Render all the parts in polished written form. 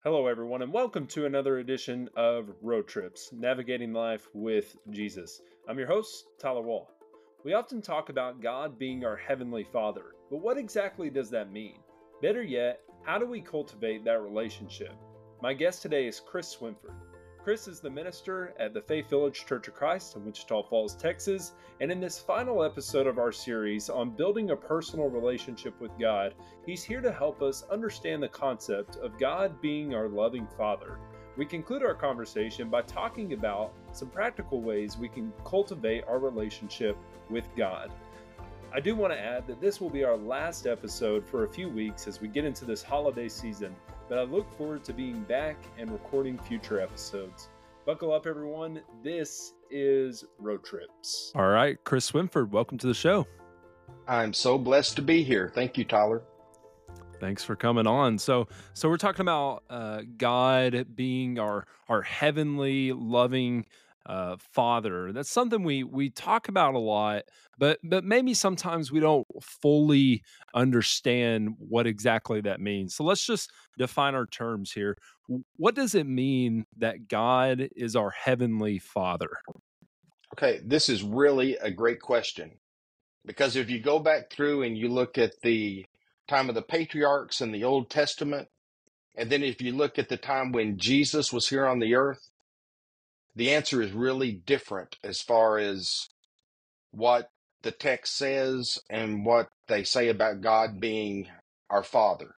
Hello, everyone, and welcome to another edition of Road Trips Navigating Life with Jesus. I'm your host, Tyler Wall. We often talk about God being our Heavenly Father, but what exactly does that mean? Better yet, how do we cultivate that relationship? My guest today is Chris Swinford. Chris is the minister at the Faith Village Church of Christ in Wichita Falls, Texas, and in this final episode of our series on building a personal relationship with God, he's here to help us understand the concept of God being our loving Father. We conclude our conversation by talking about some practical ways we can cultivate our relationship with God. I do want to add that this will be our last episode for a few weeks as we get into this holiday season, but I look forward to being back and recording future episodes. Buckle up, everyone. This is Road Trips. All right, Chris Swinford, welcome to the show. I'm so blessed to be here. Thank you, Tyler. Thanks for coming on. So we're talking about God being our heavenly, loving Father. That's something we talk about a lot, but maybe sometimes we don't fully understand what exactly that means. So let's just define our terms here. What does it mean that God is our heavenly Father? Okay, this is really a great question because if you go back through and you look at the time of the patriarchs in the Old Testament, and then if you look at the time when Jesus was here on the earth, the answer is really different as far as what the text says and what they say about God being our Father.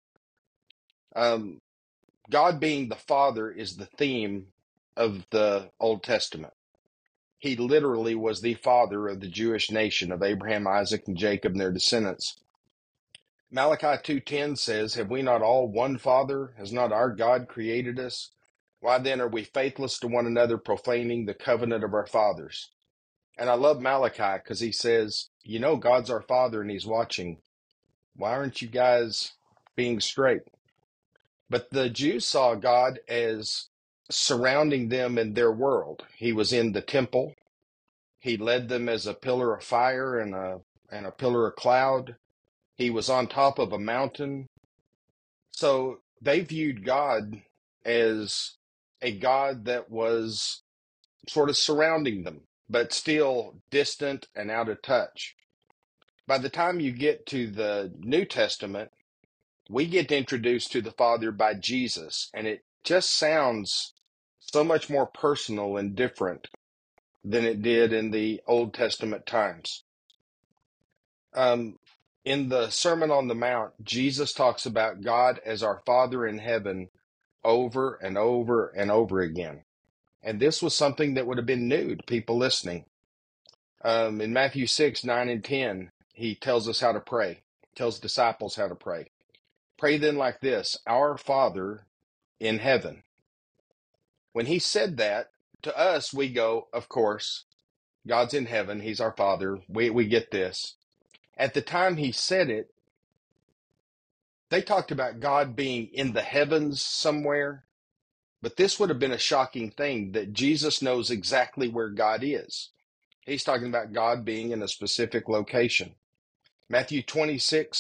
God being the Father is the theme of the Old Testament. He literally was the father of the Jewish nation of Abraham, Isaac, and Jacob and their descendants. Malachi 2:10 says, "Have we not all one Father? Has not our God created us? Why then are we faithless to one another, profaning the covenant of our fathers?" And I love Malachi because he says, you know, God's our Father and he's watching. Why aren't you guys being straight? But the Jews saw God as surrounding them in their world. He was in the temple. He led them as a pillar of fire and a pillar of cloud. He was on top of a mountain. So they viewed God as a God that was sort of surrounding them, but still distant and out of touch. By the time you get to the New Testament, we get introduced to the Father by Jesus, and it just sounds so much more personal and different than it did in the Old Testament times. In the Sermon on the Mount, Jesus talks about God as our Father in heaven over and over and over again. And this was something that would have been new to people listening. In Matthew 6, 9, and 10, he tells us how to pray, tells disciples how to pray. Pray then like this, Our Father in heaven. When he said that, to us, we go, of course, God's in heaven. He's our Father. We get this. At the time he said it, they talked about God being in the heavens somewhere, but this would have been a shocking thing that Jesus knows exactly where God is. He's talking about God being in a specific location. Matthew chapter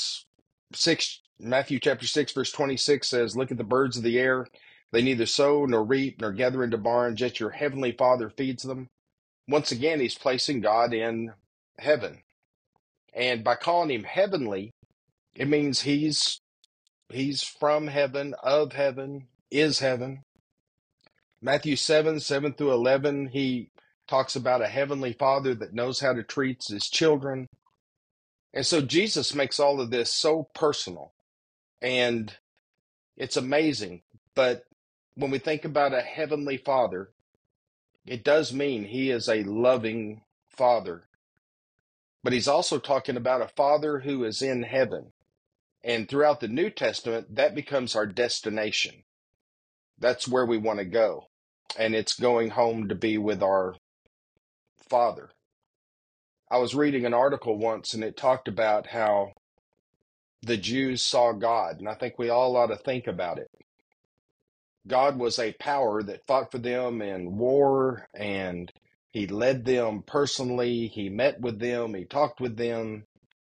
6, verse 26 says, "Look at the birds of the air. They neither sow nor reap nor gather into barns, yet your heavenly Father feeds them." Once again, he's placing God in heaven. And by calling him heavenly, it means he's from heaven, of heaven, is heaven. Matthew 7, 7 through 11, he talks about a heavenly Father that knows how to treat his children. And so Jesus makes all of this so personal. And it's amazing. But when we think about a heavenly Father, it does mean he is a loving Father. But he's also talking about a Father who is in heaven. And throughout the New Testament, that becomes our destination. That's where we want to go. And it's going home to be with our Father. I was reading an article once and it talked about how the Jews saw God, and I think we all ought to think about it. God was a power that fought for them in war, and he led them personally. He met with them. He talked with them.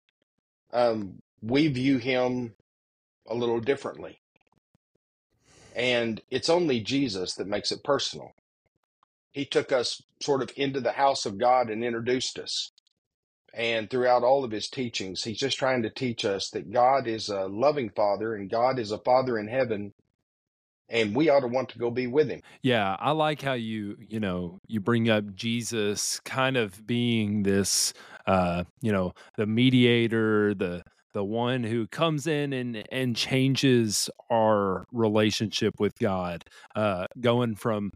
We view him a little differently. And it's only Jesus that makes it personal. He took us sort of into the house of God and introduced us. And throughout all of his teachings, he's just trying to teach us that God is a loving Father and God is a Father in heaven, and we ought to want to go be with him. Yeah, I like how you bring up Jesus kind of being this, the mediator, the one who comes in and changes our relationship with God, going from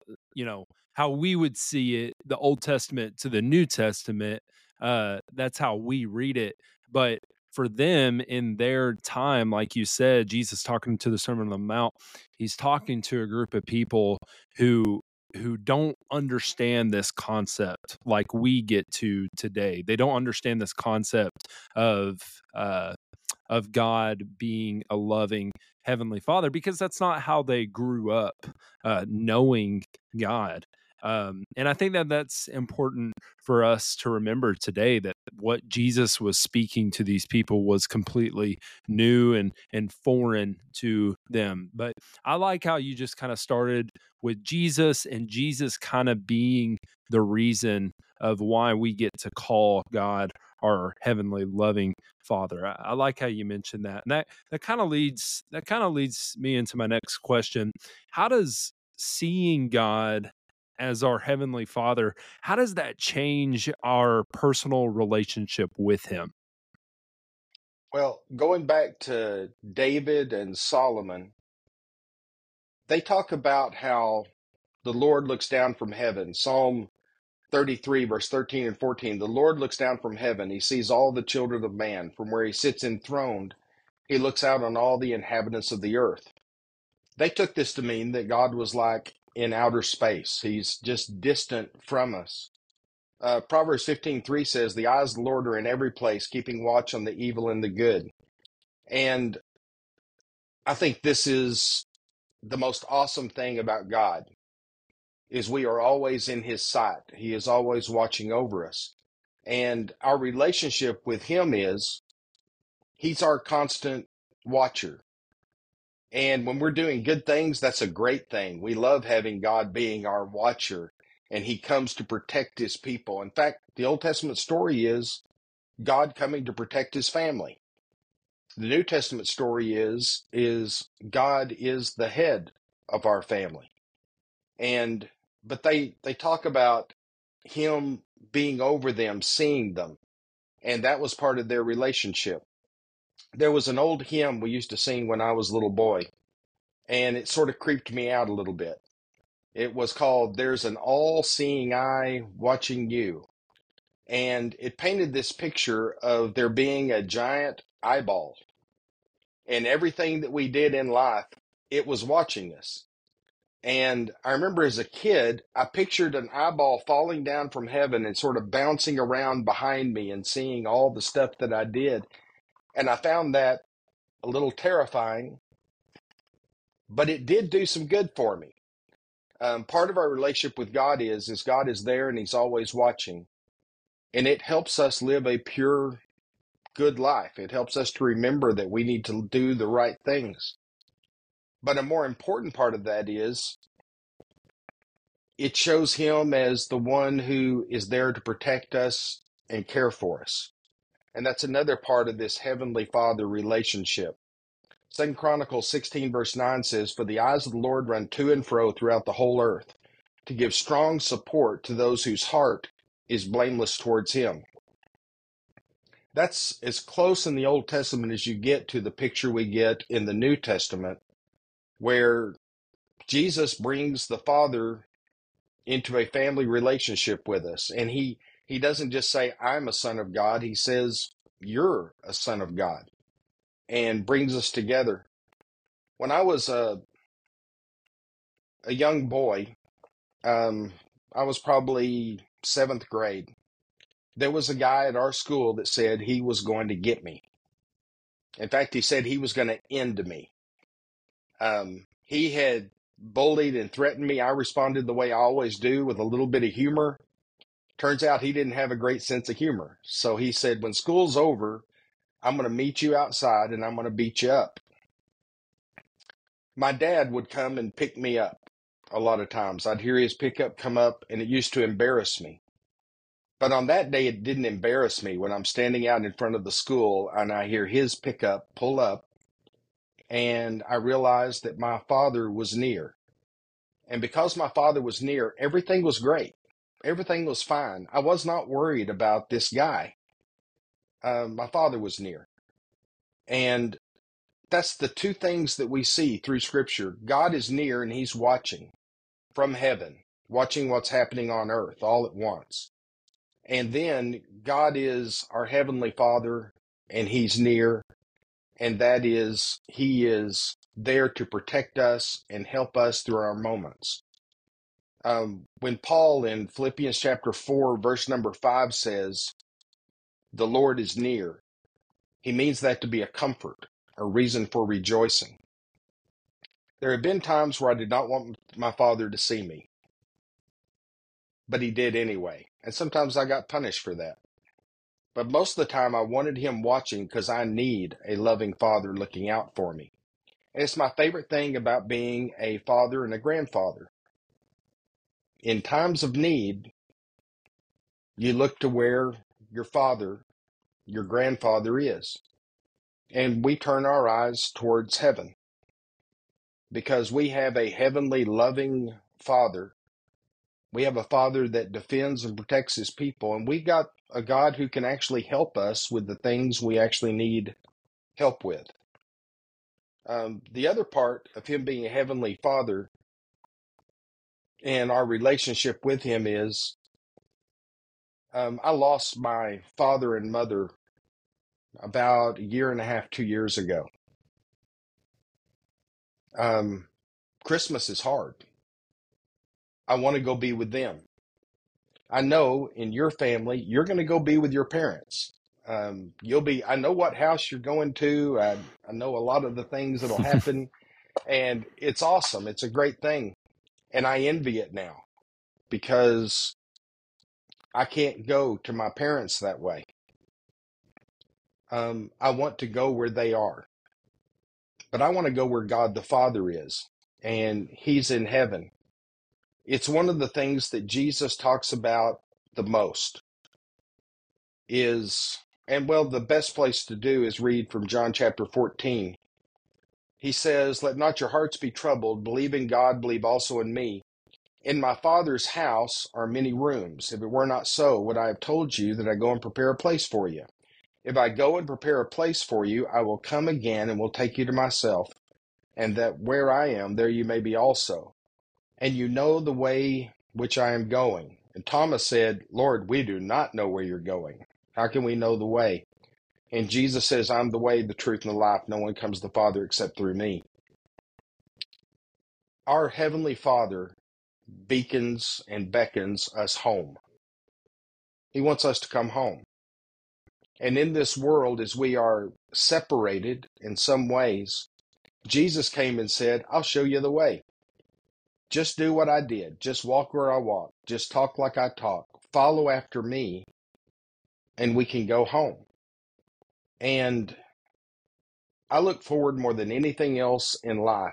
how we would see it, the Old Testament to the New Testament. That's how we read it, but for them in their time, like you said, Jesus talking to the Sermon on the Mount, he's talking to a group of people who don't understand this concept like we get to today. They don't understand this concept of uh of God being a loving heavenly Father, because that's not how they grew up knowing God. And I think that that's important for us to remember today, that what Jesus was speaking to these people was completely new and foreign to them. But I like how you just kind of started with Jesus, and Jesus kind of being the reason of why we get to call God our heavenly loving Father. I like how you mentioned that, and that kind of leads me into my next question. How does seeing God as our heavenly Father, how does that change our personal relationship with Him? Well, going back to David and Solomon, they talk about how the Lord looks down from heaven. Psalm 33, verse 13 and 14. The Lord looks down from heaven. He sees all the children of man. From where he sits enthroned, he looks out on all the inhabitants of the earth. They took this to mean that God was like in outer space. He's just distant from us. Proverbs 15:3 says, the eyes of the Lord are in every place, keeping watch on the evil and the good. And I think this is the most awesome thing about God, is we are always in his sight. He is always watching over us. And our relationship with him is he's our constant watcher. And when we're doing good things, that's a great thing. We love having God being our watcher, and he comes to protect his people. In fact, the Old Testament story is God coming to protect his family. The New Testament story is God is the head of our family. And but they talk about him being over them, seeing them, and that was part of their relationship. There was an old hymn we used to sing when I was a little boy, and it sort of creeped me out a little bit. It was called There's an All-Seeing Eye Watching You. And it painted this picture of there being a giant eyeball, and everything that we did in life, it was watching us. And I remember as a kid, I pictured an eyeball falling down from heaven and sort of bouncing around behind me and seeing all the stuff that I did. And I found that a little terrifying, but it did do some good for me. Part of our relationship with God is God is there and he's always watching. And it helps us live a pure, good life. It helps us to remember that we need to do the right things. But a more important part of that is it shows him as the one who is there to protect us and care for us. And that's another part of this heavenly Father relationship. 2 Chronicles 16 verse 9 says, for the eyes of the Lord run to and fro throughout the whole earth, to give strong support to those whose heart is blameless towards him. That's as close in the Old Testament as you get to the picture we get in the New Testament, where Jesus brings the Father into a family relationship with us. And he doesn't just say, I'm a son of God. He says, you're a son of God, and brings us together. When I was a young boy, I was probably seventh grade. There was a guy at our school that said he was going to get me. In fact, he said he was going to end me. He had bullied and threatened me. I responded the way I always do, with a little bit of humor. Turns out he didn't have a great sense of humor. So he said, when school's over, I'm going to meet you outside and I'm going to beat you up. My dad would come and pick me up a lot of times. I'd hear his pickup come up, and it used to embarrass me. But on that day, it didn't embarrass me when I'm standing out in front of the school and I hear his pickup pull up, and I realized that my father was near. And because my father was near, everything was great. Everything was fine. I was not worried about this guy. My father was near. And that's the two things that we see through Scripture. God is near and He's watching from heaven, watching what's happening on earth all at once. And then God is our Heavenly Father and He's near, and that is, He is there to protect us and help us through our moments. When Paul in Philippians chapter 4, verse number 5 says, the Lord is near, he means that to be a comfort, a reason for rejoicing. There have been times where I did not want my father to see me, but he did anyway. And sometimes I got punished for that. But most of the time I wanted him watching because I need a loving father looking out for me. And it's my favorite thing about being a father and a grandfather. In times of need, you look to where your father, your grandfather is. And we turn our eyes towards heaven because we have a heavenly loving father. We have a father that defends and protects his people. And we got a God who can actually help us with the things we actually need help with. The other part of him being a heavenly father and our relationship with him is I lost my father and mother about a year and a half, 2 years ago. Christmas is hard. I want to go be with them. I know in your family, you're going to go be with your parents. I know what house you're going to. I know a lot of the things that'll happen, and it's awesome. It's a great thing. And I envy it now because I can't go to my parents that way. I want to go where they are, but I want to go where God the Father is, and He's in heaven. It's one of the things that Jesus talks about the most is, and well, the best place to do is read from John chapter 14. He says, let not your hearts be troubled. Believe in God, believe also in me. In my Father's house are many rooms. If it were not so, would I have told you that I go and prepare a place for you? If I go and prepare a place for you, I will come again and will take you to myself, and that where I am, there you may be also. And you know the way which I am going. And Thomas said, Lord, we do not know where you're going. How can we know the way? And Jesus says, I'm the way, the truth, and the life. No one comes to the Father except through me. Our Heavenly Father beacons and beckons us home. He wants us to come home. And in this world, as we are separated in some ways, Jesus came and said, I'll show you the way. Just do what I did. Just walk where I walk. Just talk like I talk. Follow after me, and we can go home. And I look forward more than anything else in life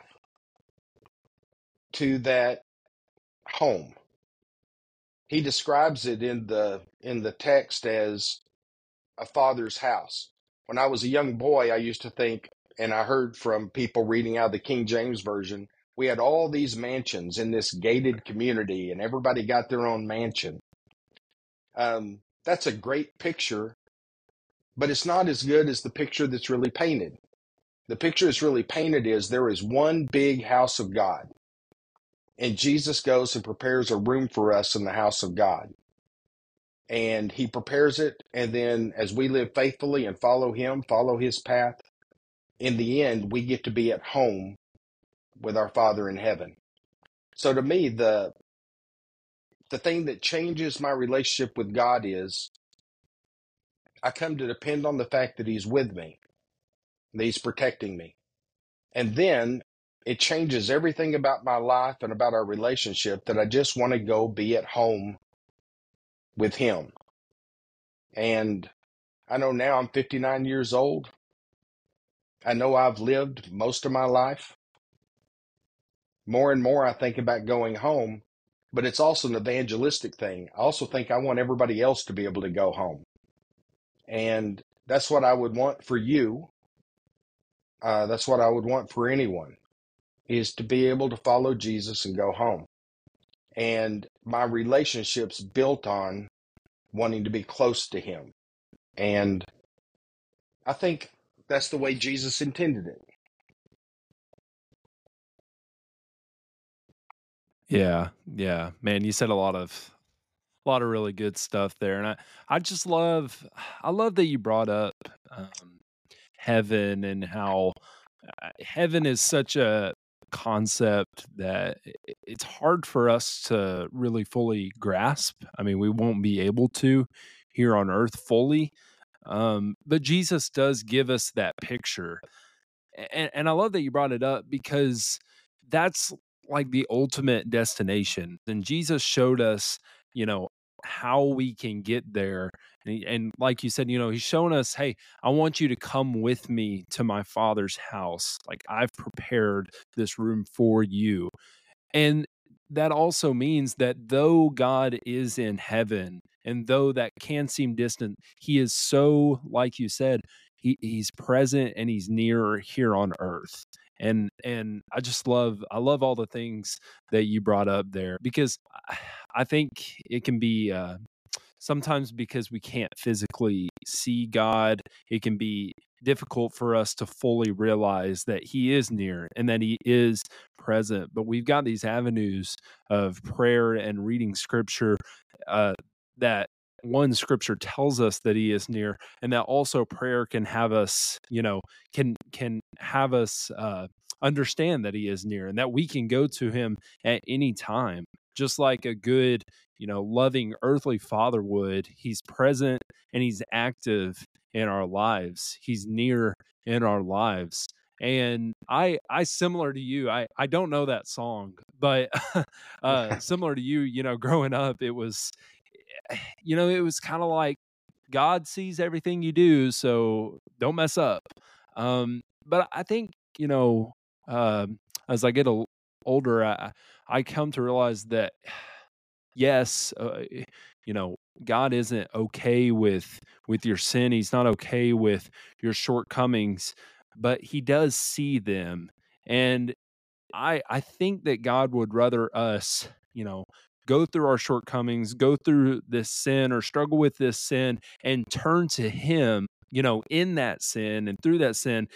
to that home. He describes it in the text as a father's house. When I was a young boy, I used to think, and I heard from people reading out the King James Version, we had all these mansions in this gated community, and everybody got their own mansion. That's a great picture, but it's not as good as the picture that's really painted. The picture that's really painted is there is one big house of God, and Jesus goes and prepares a room for us in the house of God. And he prepares it, and then as we live faithfully and follow him, follow his path, in the end, we get to be at home with our Father in heaven. So to me, the thing that changes my relationship with God is I come to depend on the fact that he's with me, that he's protecting me. And then it changes everything about my life and about our relationship that I just want to go be at home with him. And I know now I'm 59 years old. I know I've lived most of my life. More and more, I think about going home, but it's also an evangelistic thing. I also think I want everybody else to be able to go home. And that's what I would want for you. That's what I would want for anyone, is to be able to follow Jesus and go home. And my relationship's built on wanting to be close to him. And I think that's the way Jesus intended it. Yeah, yeah, man, you said a lot of really good stuff there, and I just I love that you brought up um, heaven and how heaven is such a concept that it's hard for us to really fully grasp. I mean, we won't be able to here on earth fully, but Jesus does give us that picture, and I love that you brought it up because that's like the ultimate destination. And Jesus showed us, you know, how we can get there. And like you said, you know, he's shown us, hey, I want you to come with me to my father's house. Like I've prepared this room for you. And that also means that though God is in heaven, and though that can seem distant, he is so, like you said, he's present and he's near here on earth. And I love all the things that you brought up there because I think it can be sometimes because we can't physically see God, it can be difficult for us to fully realize that He is near and that He is present. But we've got these avenues of prayer and reading Scripture that one Scripture tells us that He is near, and that also prayer can have us, you know, can have us understand that He is near and that we can go to Him at any time, just like a good, you know, loving earthly father would. He's present and he's active in our lives. He's near in our lives. And I similar to you, I don't know that song, but similar to you, you know, growing up, it was, you know, it was kind of like God sees everything you do, so don't mess up. But I think, you know, as I get older, I come to realize that yes, you know, God isn't okay with your sin. He's not okay with your shortcomings, but he does see them. And I think that God would rather us, you know, go through our shortcomings, go through this sin or struggle with this sin and turn to him, you know, in that sin and through that sin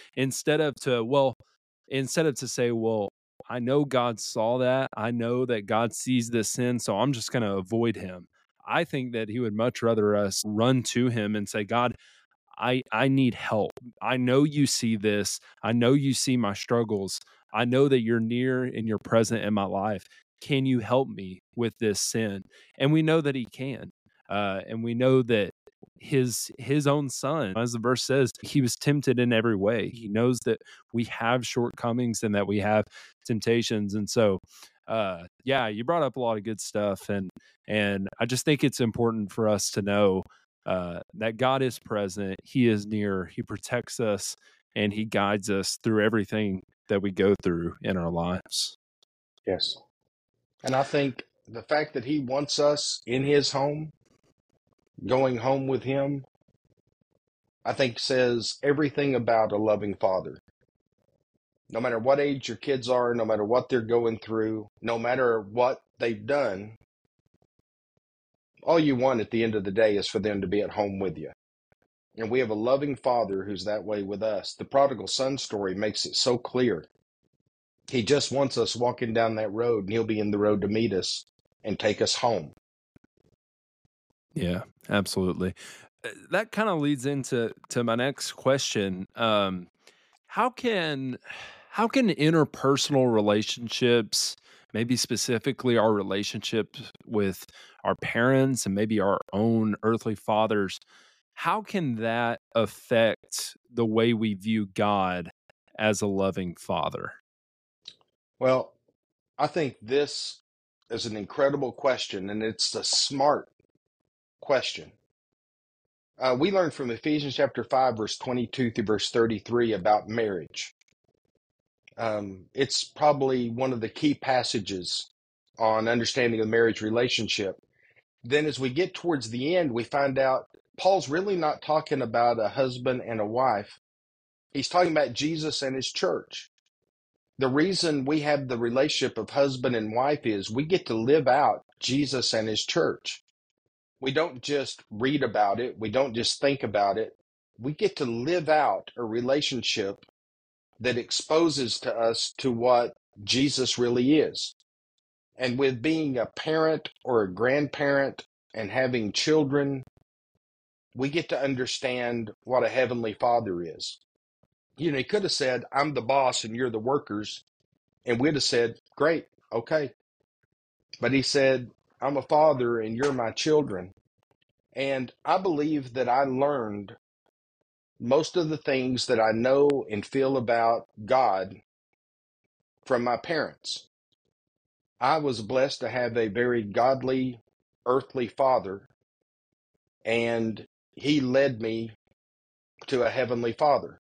instead of to say, well, I know God saw that. I know that God sees this sin, so I'm just going to avoid him. I think that he would much rather us run to him and say, God, I need help. I know you see this. I know you see my struggles. I know that you're near and you're present in my life. Can you help me with this sin? And we know that he can. And we know that his own son, as the verse says, he was tempted in every way. He knows that we have shortcomings and that we have temptations. And so yeah, you brought up a lot of good stuff, and I just think it's important for us to know that God is present, He is near, He protects us, and He guides us through everything that we go through in our lives. Yes. And I think the fact that he wants us in his home, going home with him, I think says everything about a loving father. No matter what age your kids are, no matter what they're going through, no matter what they've done, all you want at the end of the day is for them to be at home with you. And we have a loving father who's that way with us. The prodigal son story makes it so clear. He just wants us walking down that road, and he'll be in the road to meet us and take us home. Yeah, absolutely. That kind of leads into my next question. How can how can interpersonal relationships, maybe specifically our relationships with our parents and maybe our own earthly fathers, how can that affect the way we view God as a loving father? Well, I think this is an incredible question, and it's a smart question. We learned from Ephesians chapter 5, verse 22 through verse 33 about marriage. It's probably one of the key passages on understanding the marriage relationship. Then as we get towards the end, we find out Paul's really not talking about a husband and a wife. He's talking about Jesus and his church. The reason we have the relationship of husband and wife is we get to live out Jesus and his church. We don't just read about it. We don't just think about it. We get to live out a relationship that exposes to us to what Jesus really is. And with being a parent or a grandparent and having children, we get to understand what a heavenly father is. You know, he could have said, I'm the boss and you're the workers. And we'd have said, great, okay. But he said, I'm a father and you're my children. And I believe that I learned most of the things that I know and feel about God from my parents. I was blessed to have a very godly, earthly father, and he led me to a heavenly father.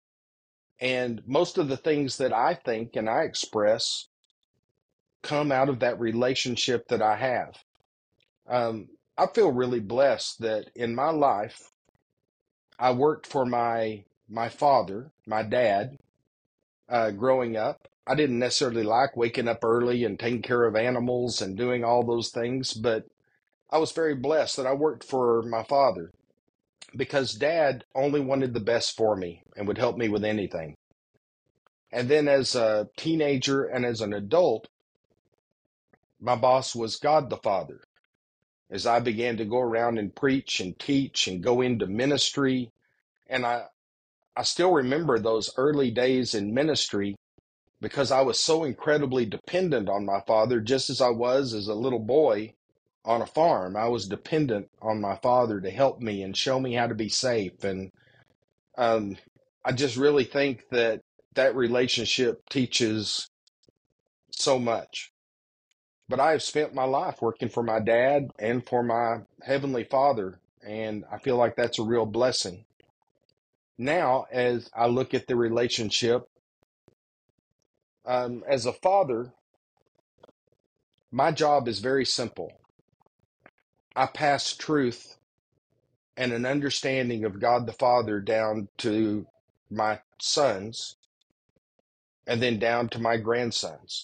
And most of the things that I think and I express come out of that relationship that I have. I feel really blessed that in my life, I worked for my father, my dad, growing up. I didn't necessarily like waking up early and taking care of animals and doing all those things, but I was very blessed that I worked for my father because dad only wanted the best for me and would help me with anything. And then as a teenager and as an adult, my boss was God the Father. As I began to go around and preach and teach and go into ministry, and I still remember those early days in ministry because I was so incredibly dependent on my father, just as I was as a little boy on a farm. I was dependent on my father to help me and show me how to be safe. And I just really think that that relationship teaches so much. But I have spent my life working for my dad and for my heavenly father, and I feel like that's a real blessing. Now, as I look at the relationship, as a father, my job is very simple. I pass truth and an understanding of God the Father down to my sons and then down to my grandsons.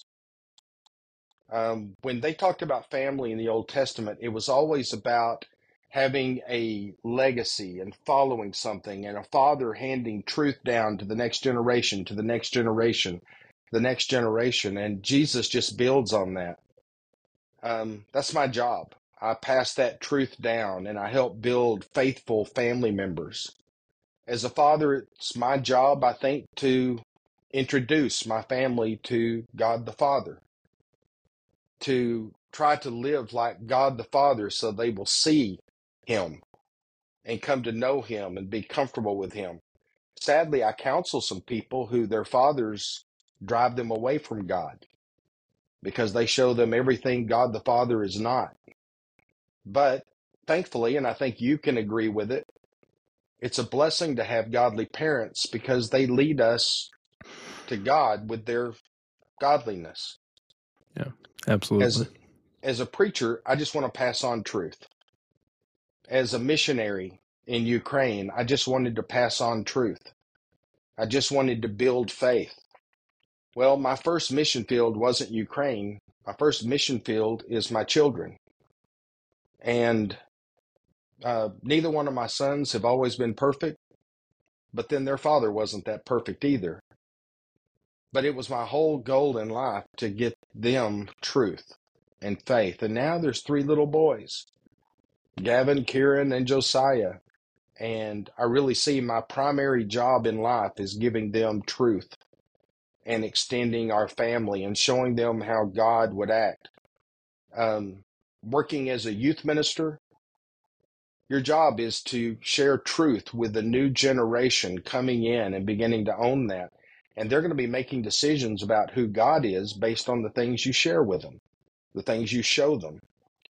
When they talked about family in the Old Testament, it was always about having a legacy and following something, and a father handing truth down to the next generation, to the next generation, the next generation. And Jesus just builds on that. That's my job. I pass that truth down and I help build faithful family members. As a father, it's my job, I think, to introduce my family to God the Father, to try to live like God the Father so they will see Him and come to know Him and be comfortable with Him. Sadly, I counsel some people who their fathers drive them away from God because they show them everything God the Father is not. But thankfully, and I think you can agree with it, it's a blessing to have godly parents because they lead us to God with their godliness. Yeah, absolutely. As a preacher, I just want to pass on truth. As a missionary in Ukraine, I just wanted to pass on truth. I just wanted to build faith. Well, my first mission field wasn't Ukraine. My first mission field is my children. And neither one of my sons have always been perfect, but then their father wasn't that perfect either. But it was my whole goal in life to get them truth and faith. And now there's 3 little boys, Gavin, Kieran, and Josiah. And I really see my primary job in life is giving them truth and extending our family and showing them how God would act. Working as a youth minister, your job is to share truth with the new generation coming in and beginning to own that. And they're going to be making decisions about who God is based on the things you share with them, the things you show them.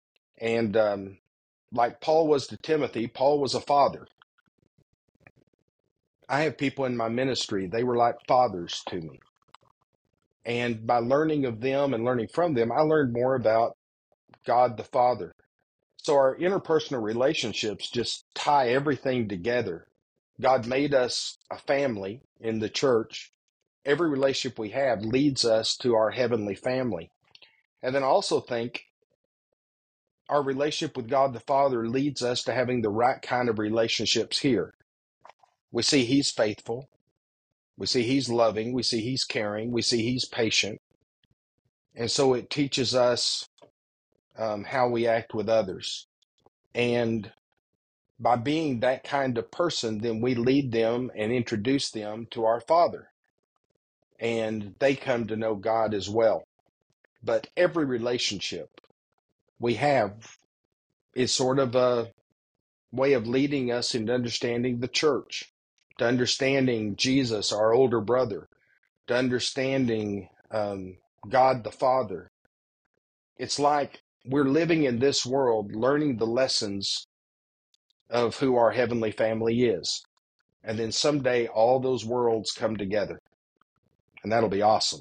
And like Paul was to Timothy, Paul was a father. I have people in my ministry, they were like fathers to me. And by learning of them and learning from them, I learned more about God the Father. So our interpersonal relationships just tie everything together. God made us a family in the church. Every relationship we have leads us to our heavenly family. And then I also think our relationship with God the Father leads us to having the right kind of relationships here. We see He's faithful. We see He's loving. We see He's caring. We see He's patient. And so it teaches us how we act with others. And by being that kind of person, then we lead them and introduce them to our Father. And they come to know God as well. But every relationship we have is sort of a way of leading us into understanding the church, to understanding Jesus, our older brother, to understanding God the Father. It's like we're living in this world, learning the lessons of who our heavenly family is. And then someday all those worlds come together, and that'll be awesome.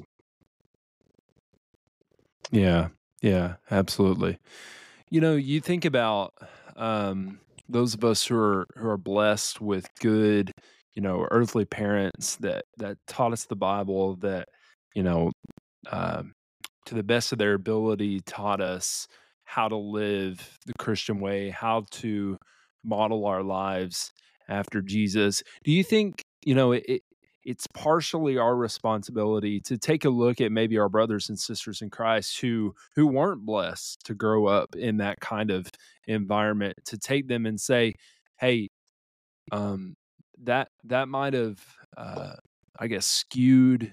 Yeah, yeah, absolutely. You think about those of us who are blessed with good, earthly parents that taught us the Bible, that you know, um, to the best of their ability, taught us how to live the Christian way, how to model our lives after Jesus. Do you think, it's partially our responsibility to take a look at maybe our brothers and sisters in Christ who weren't blessed to grow up in that kind of environment, to take them and say, hey, um, that might have, I guess, skewed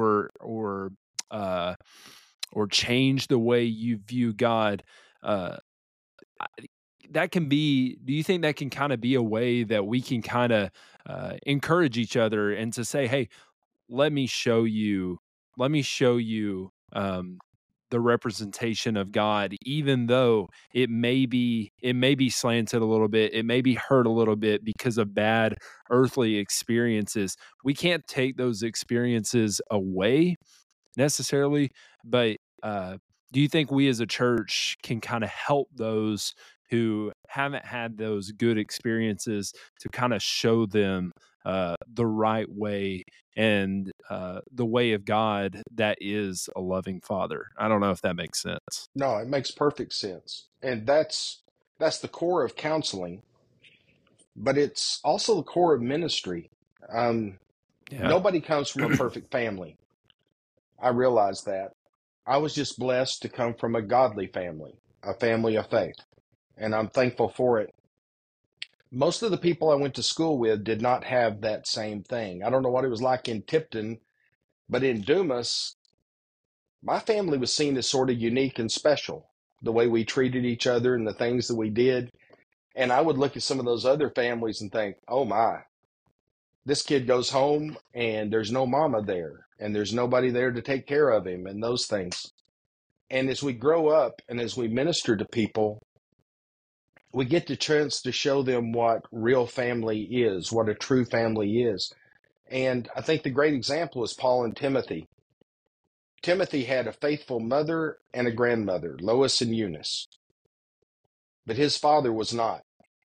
uh, or changed the way you view God. Uh, that can be. Do you think that can kind of be a way that we can kind of encourage each other and to say, "Hey, let me show you. Let me show you." The representation of God, even though it may be slanted a little bit, it may be hurt a little bit because of bad earthly experiences. We can't take those experiences away necessarily, but do you think we as a church can kind of help those who haven't had those good experiences to kind of show them the right way and the way of God that is a loving Father? I don't know if that makes sense. No, it makes perfect sense. And that's the core of counseling, but it's also the core of ministry. Um, Yeah. Nobody comes from a perfect family. I realize that. I was just blessed to come from a godly family, a family of faith, and I'm thankful for it. Most of the people I went to school with did not have that same thing. I don't know what it was like in Tipton, but in Dumas, my family was seen as sort of unique and special, the way we treated each other and the things that we did. And I would look at some of those other families and think, oh my, this kid goes home and there's no mama there and there's nobody there to take care of him and those things. And as we grow up and as we minister to people, we get the chance to show them what real family is, what a true family is. And I think the great example is Paul and Timothy. Timothy had a faithful mother and a grandmother, Lois and Eunice, but his father was not.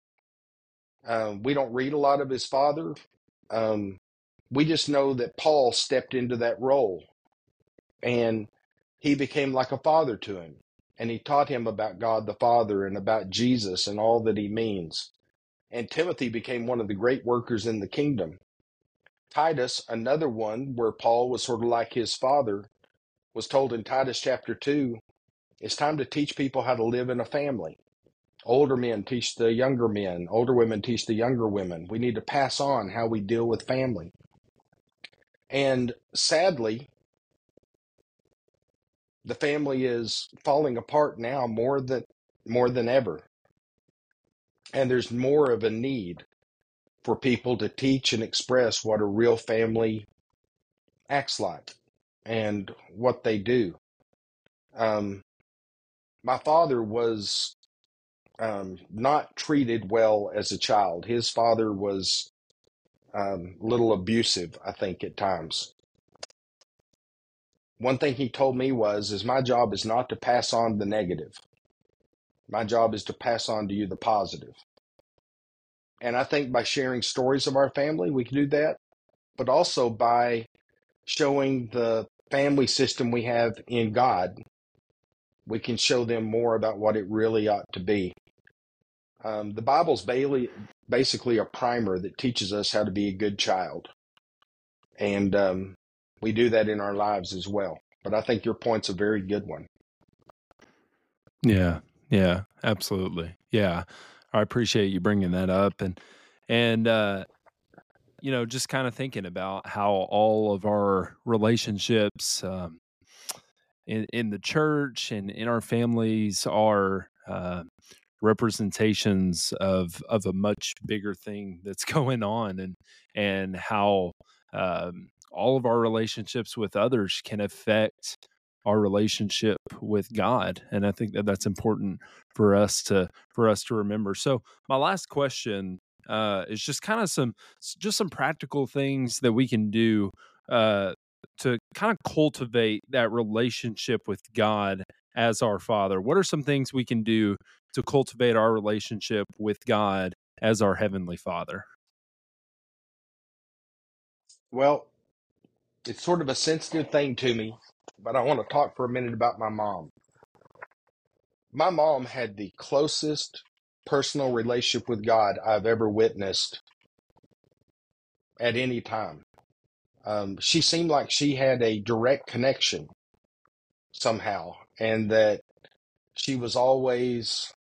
We don't read a lot of his father. Um, we just know that Paul stepped into that role and he became like a father to him. And he taught him about God the Father and about Jesus and all that he means. And Timothy became one of the great workers in the kingdom. Titus, another one where Paul was sort of like his father, was told in Titus chapter 2, it's time to teach people how to live in a family. Older men teach the younger men. Older women teach the younger women. We need to pass on how we deal with family. And sadly, the family is falling apart now more than ever. And there's more of a need for people to teach and express what a real family acts like and what they do. Um, my father was not treated well as a child. His father was a little abusive, I think, at times. one thing he told me is my job is not to pass on the negative. My job is to pass on to you the positive. And I think by sharing stories of our family, we can do that, but also by showing the family system we have in God, we can show them more about what it really ought to be. The Bible's basically a primer that teaches us how to be a good child. And we do that in our lives as well. But I think your point's a very good one. Yeah, absolutely. Yeah, I appreciate you bringing that up, and just kind of thinking about how all of our relationships in the church and in our families are representations of a much bigger thing that's going on, and how all of our relationships with others can affect our relationship with God. And I think that that's important for us to remember. So my last question is just kind of some practical things that we can do to kind of cultivate that relationship with God as our Father. What are some things we can do to cultivate our relationship with God as our Heavenly Father? Well, it's sort of a sensitive thing to me, but I want to talk for a minute about my mom. My mom had the closest personal relationship with God I've ever witnessed at any time. She seemed like she had a direct connection somehow, and that she was always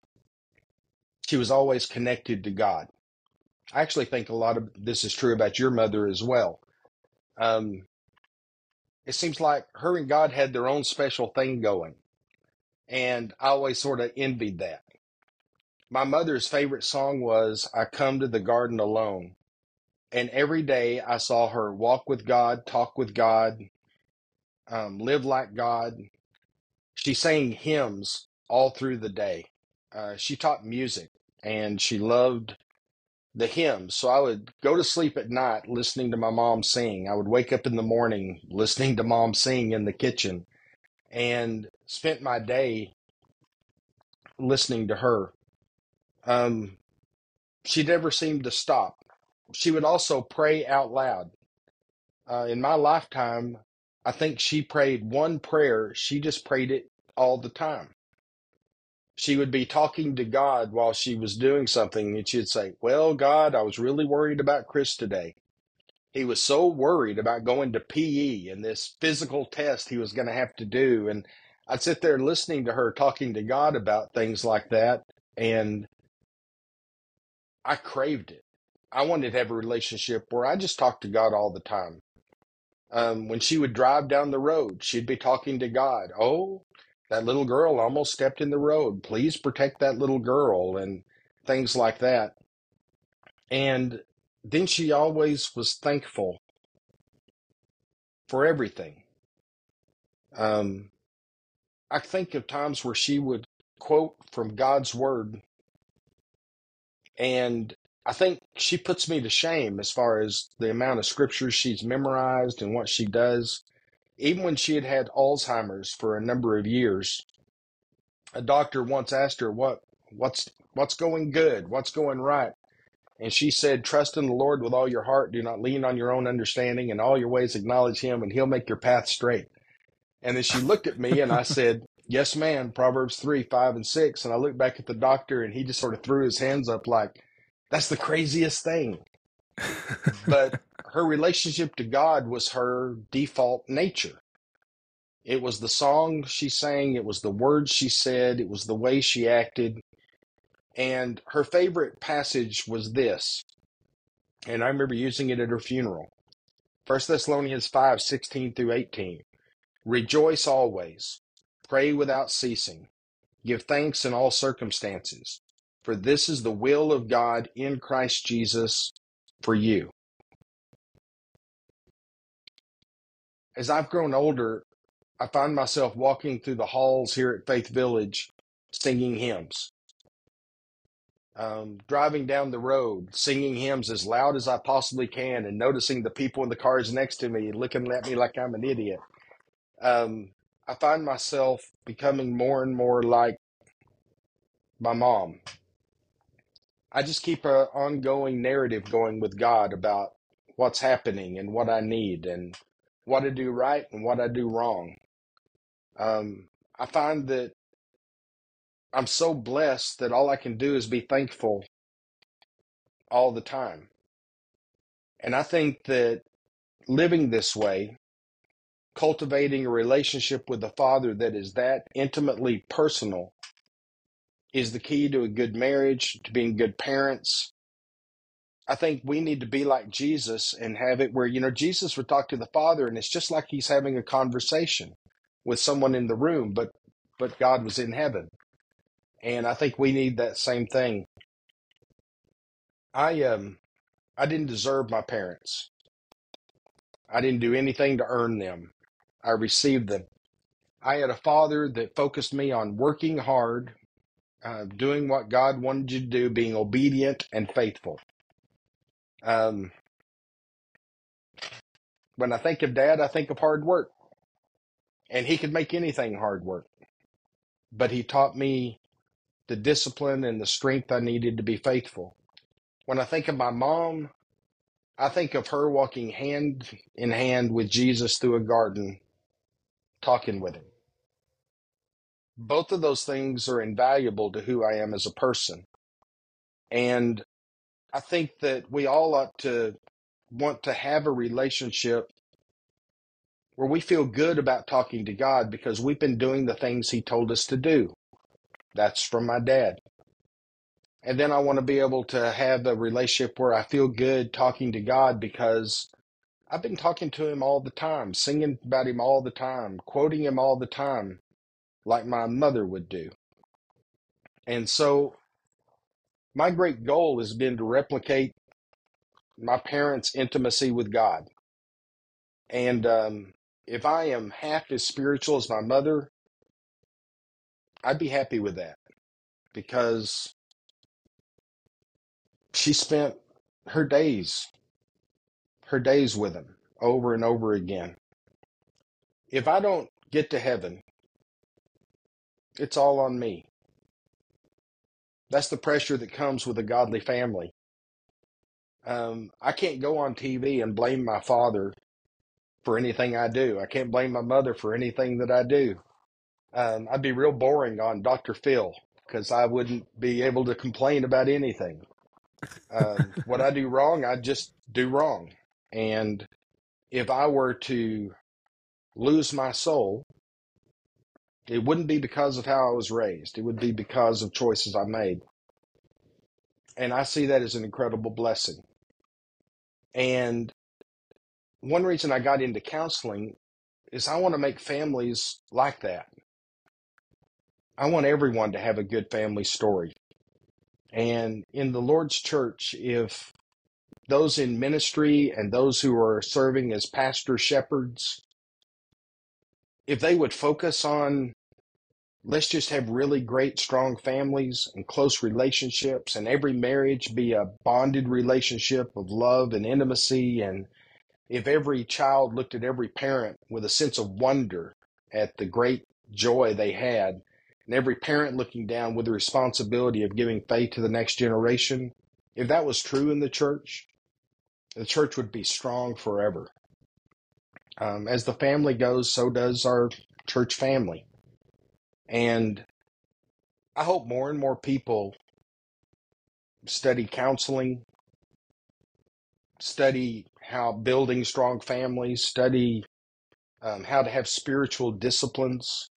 connected to God. I actually think a lot of this is true about your mother as well. Um, it seems like her and God had their own special thing going, and I always sort of envied that. My mother's favorite song was "I Come to the Garden Alone," and every day I saw her walk with God, talk with God, live like God. She sang hymns all through the day. She taught music, and she loved the hymns. So I would go to sleep at night listening to my mom sing. I would wake up in the morning listening to mom sing in the kitchen, and spent my day listening to her. Um, she never seemed to stop. She would also pray out loud. In my lifetime, I think she prayed one prayer. She just prayed it all the time. She would be talking to God while she was doing something, and she'd say, "Well, God, I was really worried about Chris today. He was so worried about going to PE and this physical test he was going to have to do." And I'd sit there listening to her talking to God about things like that, and I craved it. I wanted to have a relationship where I just talked to God all the time. When she would drive down the road, she'd be talking to God. "Oh, that little girl almost stepped in the road. Please protect that little girl," and things like that. And then she always was thankful for everything. Um, I think of times where she would quote from God's word, and I think she puts me to shame as far as the amount of scriptures she's memorized and what she does. Even when she had had Alzheimer's for a number of years, a doctor once asked her what's going good, what's going right, and she said, "Trust in the Lord with all your heart. Do not lean on your own understanding. In all your ways acknowledge Him, and He'll make your path straight." And then she looked at me, and I said, "Yes, ma'am, Proverbs 3, 5, and 6. And I looked back at the doctor, and he just sort of threw his hands up like, "That's the craziest thing." But her relationship to God was her default nature. It was the song she sang, it was the words she said, it was the way she acted. And her favorite passage was this, and I remember using it at her funeral. 1 Thessalonians 5, 16 through 18. "Rejoice always, pray without ceasing, give thanks in all circumstances, for this is the will of God in Christ Jesus for you." As I've grown older, I find myself walking through the halls here at Faith Village singing hymns. Driving down the road, singing hymns as loud as I possibly can, and noticing the people in the cars next to me looking at me like I'm an idiot. I find myself becoming more and more like my mom. I just keep an ongoing narrative going with God about what's happening and what I need and what I do right and what I do wrong. I find that I'm so blessed that all I can do is be thankful all the time. And I think that living this way, cultivating a relationship with the Father that is that intimately personal, is the key to a good marriage, to being good parents. I think we need to be like Jesus and have it where, Jesus would talk to the Father and it's just like he's having a conversation with someone in the room, but God was in heaven. And I think we need that same thing. I didn't deserve my parents. I didn't do anything to earn them. I received them. I had a father that focused me on working hard, doing what God wanted you to do, being obedient and faithful. When I think of Dad, I think of hard work. And he could make anything hard work. But he taught me the discipline and the strength I needed to be faithful. When I think of my mom, I think of her walking hand in hand with Jesus through a garden, talking with him. Both of those things are invaluable to who I am as a person. And I think that we all ought to want to have a relationship where we feel good about talking to God because we've been doing the things he told us to do. That's from my dad. And then I want to be able to have a relationship where I feel good talking to God because I've been talking to him all the time, singing about him all the time, quoting him all the time, like my mother would do. And so my great goal has been to replicate my parents' intimacy with God. And if I am half as spiritual as my mother, I'd be happy with that because she spent her days with him over and over again. If I don't get to heaven, it's all on me. That's the pressure that comes with a godly family. I can't go on TV and blame my father for anything I do. I can't blame my mother for anything that I do. I'd be real boring on Dr. Phil because I wouldn't be able to complain about anything. What I do wrong, I just do wrong. And if I were to lose my soul, it wouldn't be because of how I was raised. It would be because of choices I made. And I see that as an incredible blessing. And one reason I got into counseling is I want to make families like that. I want everyone to have a good family story. And in the Lord's church, if those in ministry and those who are serving as pastor shepherds, if they would focus on, let's just have really great, strong families and close relationships, and every marriage be a bonded relationship of love and intimacy, and if every child looked at every parent with a sense of wonder at the great joy they had, and every parent looking down with the responsibility of giving faith to the next generation, if that was true in the church would be strong forever. As the family goes, so does our church family. And I hope more and more people study counseling, study how building strong families, study how to have spiritual disciplines,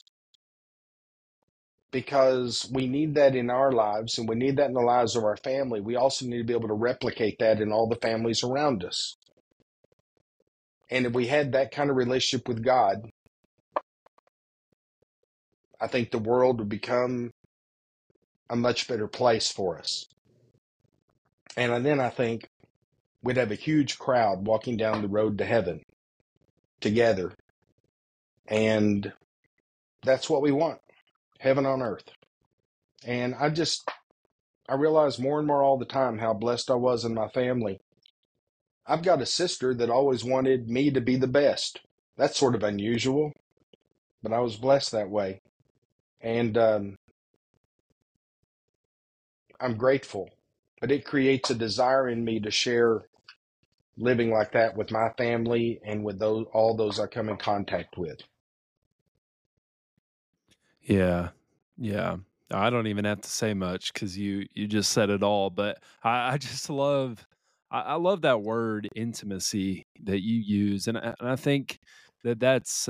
because we need that in our lives and we need that in the lives of our family. We also need to be able to replicate that in all the families around us. And if we had that kind of relationship with God, I think the world would become a much better place for us. And then I think we'd have a huge crowd walking down the road to heaven together. And that's what we want, heaven on earth. And I realize more and more all the time how blessed I was in my family. I've got a sister that always wanted me to be the best. That's sort of unusual. but I was blessed that way. And I'm grateful. But it creates a desire in me to share living like that with my family and with all those I come in contact with. Yeah. Yeah. I don't even have to say much because you just said it all. But I just love I love that word intimacy that you use, and I think that's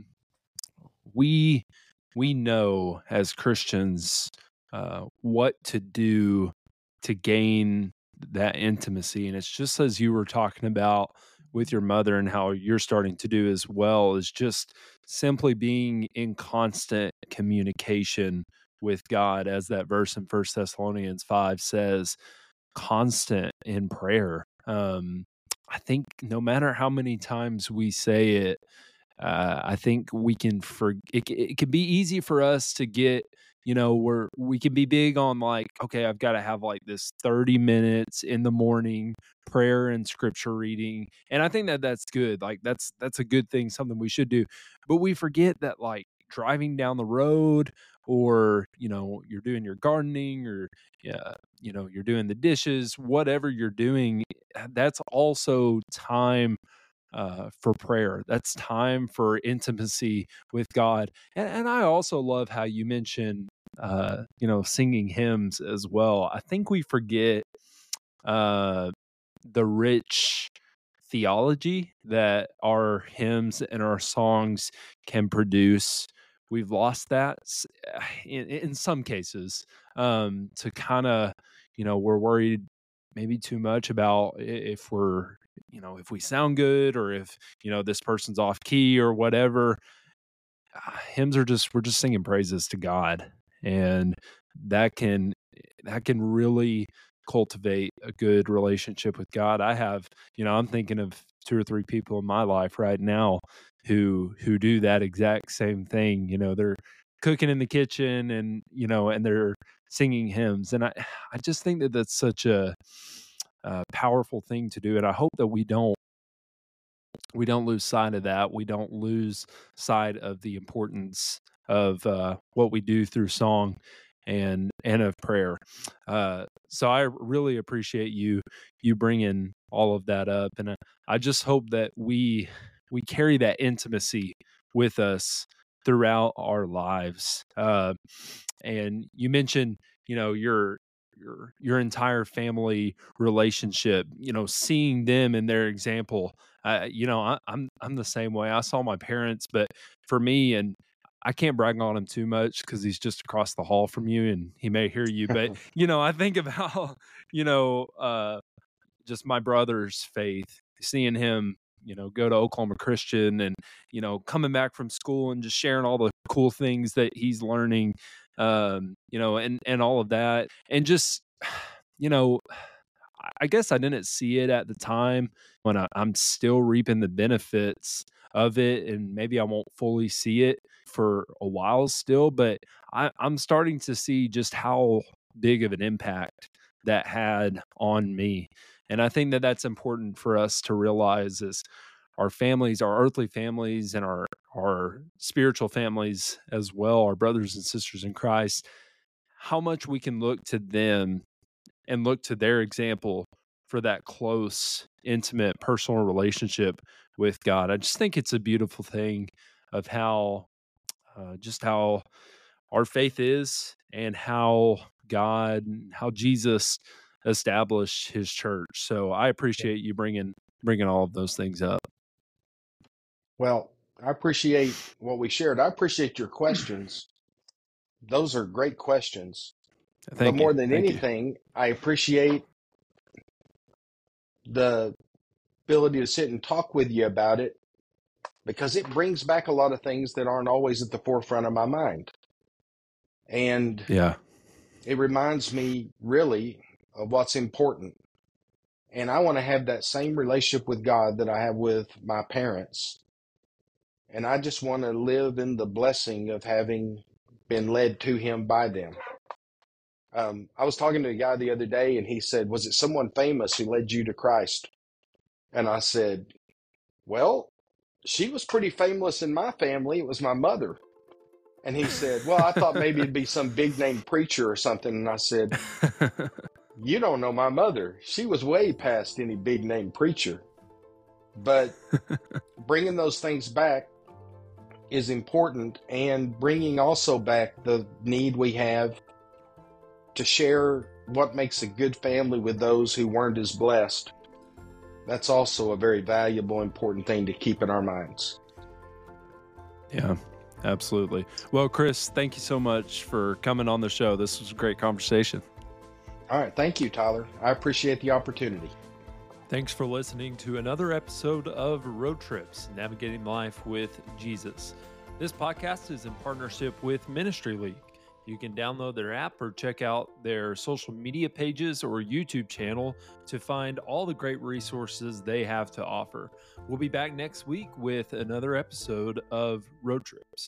we we know as Christians what to do to gain that intimacy, and it's just as you were talking about with your mother and how you're starting to do as well, is just simply being in constant communication with God, as that verse in First Thessalonians 5 says, constant in prayer. I think no matter how many times we say it, I think we can it can be easy for us to get, we can be big on like, okay, I've got to have like this 30 minutes in the morning prayer and scripture reading. And I think that that's good. Like that's a good thing, something we should do. But we forget that like driving down the road, or, you're doing your gardening, or yeah, you're doing the dishes, whatever you're doing, that's also time for prayer. That's time for intimacy with God. And I also love how you mentioned, singing hymns as well. I think we forget uh, the rich theology that our hymns and our songs can produce. We've lost that in some cases, to kind of, we're worried maybe too much about if we're, if we sound good, or if, this person's off key or whatever. Hymns are just, we're just singing praises to God, and that can really cultivate a good relationship with God. I have, I'm thinking of 2 or 3 people in my life right now who do that exact same thing. They're cooking in the kitchen, and, and they're singing hymns, and I just think that that's such a powerful thing to do, and I hope that we don't lose sight of that. We don't lose sight of the importance of what we do through song and of prayer. So I really appreciate you bringing all of that up, and I just hope that we carry that intimacy with us throughout our lives. And you mentioned, your entire family relationship, seeing them and their example. I'm the same way. I saw my parents, but for me, and I can't brag on him too much because he's just across the hall from you and he may hear you. But I think of how, you know, just my brother's faith, seeing him, go to Oklahoma Christian, and, coming back from school and just sharing all the cool things that he's learning, and all of that. And just, you know, I guess I didn't see it at the time when I'm still reaping the benefits of it, and maybe I won't fully see it for a while still, but I'm starting to see just how big of an impact that had on me. And I think that that's important for us to realize, is our families, our earthly families, and our spiritual families as well, our brothers and sisters in Christ, how much we can look to them and look to their example for that close, intimate, personal relationship with God. I just think it's a beautiful thing of how, just how our faith is, and how how Jesus established his church. So I appreciate you bringing all of those things up. Well, I appreciate what we shared. I appreciate your questions. Those are great questions. But Thank you. more than Thank you. anything, I appreciate the ability to sit and talk with you about it, because it brings back a lot of things that aren't always at the forefront of my mind. And Yeah. it reminds me really of what's important. And I want to have that same relationship with God that I have with my parents. And I just want to live in the blessing of having been led to him by them. I was talking to a guy the other day, and he said, "Was it someone famous who led you to Christ?" And I said, "Well, she was pretty famous in my family. It was my mother. And he said, well, I thought maybe it'd be some big name preacher or something. And I said, you don't know my mother. She was way past any big name preacher. But bringing those things back is important, and bringing also back the need we have to share what makes a good family with those who weren't as blessed. That's also a very valuable, important thing to keep in our minds. Yeah, absolutely. Well, Chris, thank you so much for coming on the show. This was a great conversation. All right. Thank you, Tyler. I appreciate the opportunity. Thanks for listening to another episode of Road Trips, Navigating Life with Jesus. This podcast is in partnership with Ministry League. You can download their app or check out their social media pages or YouTube channel to find all the great resources they have to offer. We'll be back next week with another episode of Road Trips.